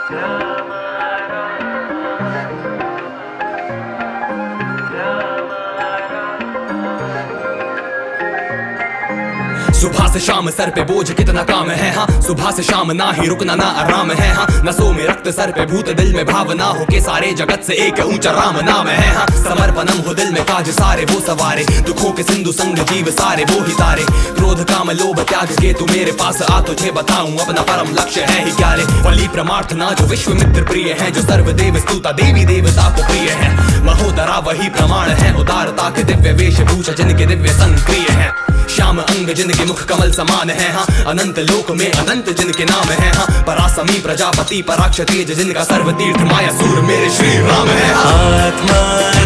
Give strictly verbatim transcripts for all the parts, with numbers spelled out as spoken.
सुबह से शाम सर पे बोझ कितना काम है, हाँ सुबह से शाम ना ही रुकना ना आराम है, हाँ नसों में रक्त सर पे भूत दिल में भावना हो के सारे जगत से एक ऊंचा राम नाम है, हाँ समर्पणम हो दिल में काज सारे वो सवारे, दुखों के सिंधु संग जीव सारे वो ही तारे, क्रोध काम लोभ त्याग के तू मेरे पास आ तुझे बताऊं अपना परम लक्ष्य है ही क्या रे। वली प्रमार्थना जो विश्व मित्र प्रिय है, जो सर्व देव स्तुता देवी देवता को प्रिय है, महोदरा वही प्रमाण है उदारता के दिव्य वेशभूषा जिनके दिव्य संक्रिय है, श्याम अंग जिनके मुख कमल समान है, हाँ अनंत लोक में अनंत जिनके नाम है, हाँ परासमी प्रजापति पराक्ष तेज जिनका सर्व तीर्थ माया सूर मेरे श्री राम है। आत्मा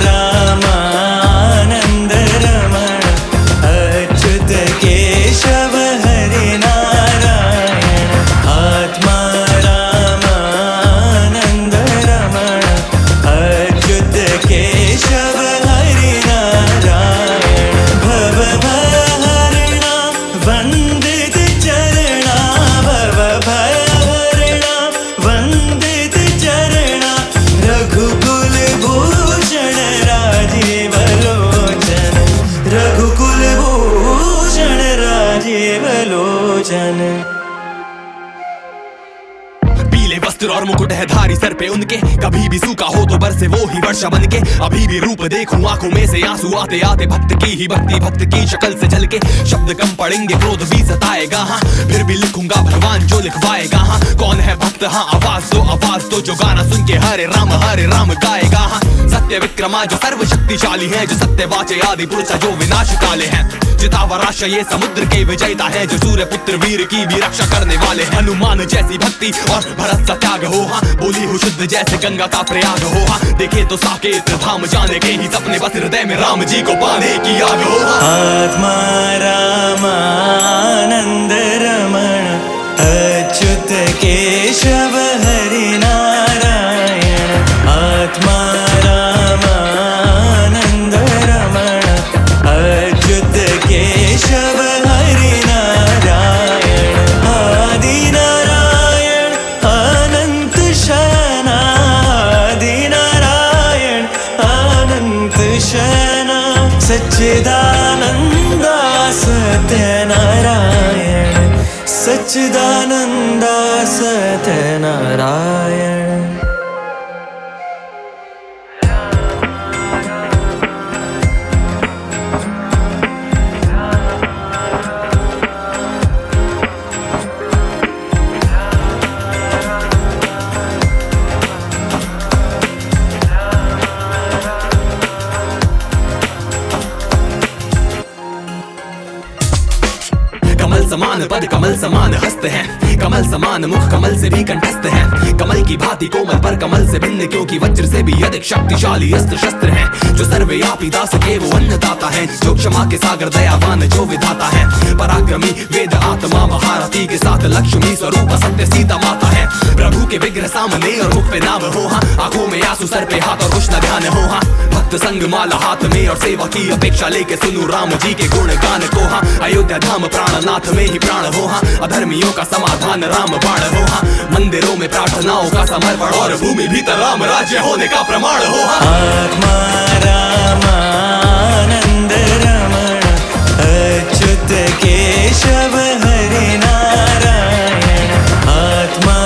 रामानंद रमण अच्युत केशव हरि नारायण, आत्मा रामानंद रमण अच्युत केशव हरि नारायण, भव वंदित चरणा भव भयहरणा वंदित चरणा, रघुकुल भूषण राजीव लोचन, रघुकुल भूषण राजीव लोचन। वस्त्र और मुकुट है धारी सर पे उनके, कभी भी सूखा हो तो बरसे वो ही वर्षा बन के, अभी भी रूप देखूं आंखों में से आंसू आते आते, भक्त की ही भक्ति भक्त की शक्ल से झलके, शब्द कम पड़ेंगे क्रोध भी सताएगा, हाँ फिर भी लिखूंगा भगवान जो लिखवाएगा, हाँ कौन है भक्त हाँ आवाज दो आवाज दो जो गाना सुन के हरे राम हरे राम गाएगा, हाँ सत्य विक्रमा जो सर्व शक्तिशाली है, जो सत्य वाचे आदि पुरुष जो विनाश काले हैं, चितावराश ये समुद्र के विजेता है, जो सूर्य पुत्र वीर की भी रक्षा करने वाले हैं, हनुमान जैसी भक्ति और भरत सा त्याग हो, हाँ बोली हो शुद्ध जैसे गंगा का प्रयाग हो, हाँ देखे तो साकेत धाम जाने के ही सपने बस हृदय में राम जी को पाने की आग हो, आत्मा रामानंद रमण अच्युत केशव हरि नारायण, आत्मा रामानंद रमण अच्युत केशव हरि नारायण, आदि नारायण अनंत शयना, आदि नारायण अनंत शयना, सच्चिदानंदा सत्यनारायण, सच्चिदानंदा सत्यनारायण। कमल समान पद कमल समान हस्त हैं, कमल समान मुख कमल से भी कंठस्थ हैं, कमल की भांति कोमल पर कमल से भिन्न क्योंकि वज्र से भी अधिक शक्तिशाली अस्त्र शस्त्र हैं, जो सर्वव्यापी दास के वो अन्नदाता हैं, जो क्षमा के सागर दयावान जो विधाता है, पराक्रमी वेद आत्मा महारथी के साथ लक्ष्मी स्वरूप सत्य सीता माता है, प्रभु के विग्रह सामने और मुख पे नाम हो, हाँ आंखों में आंसू सर पे हाथ और कुछ न ध्यान हो, हाँ भक्त संग माला हाथ में और सेवा की अपेक्षा लेके सुनू राम जी के गुण गान को, हाँ अयोध्या धाम प्राणनाथ में ही प्राण हो, हाँ अधर्मियों का समाधान राम बाण हो, हाँ मंदिरों में प्रार्थनाओं का समर्पण और भूमि भीतर राम राज्य होने का प्रमाण हो, हाँ आत्मा रामानंद रमण अच्युत केशव हरि नारायण, आत्मा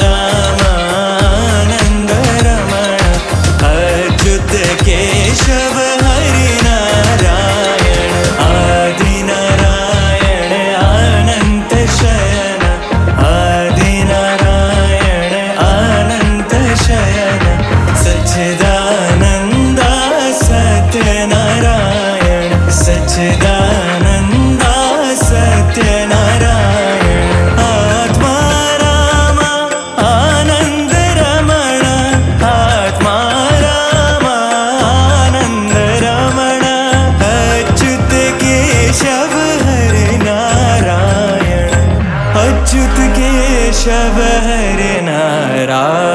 रामानंद रमण अच्युत केशव हरि नारायण, आदि नारायण अनंत शयन, आदि नारायण अनंत शयन, सच्चिदानंदा सत्यनारायण, सच्चिदानंदा सत्यनारायण, आत्मा रामा आनंद रमण, आत्मा रामा आनंद रमण अच्युत केशव हरि नारायण, अच्युत केशव हरि नारायण।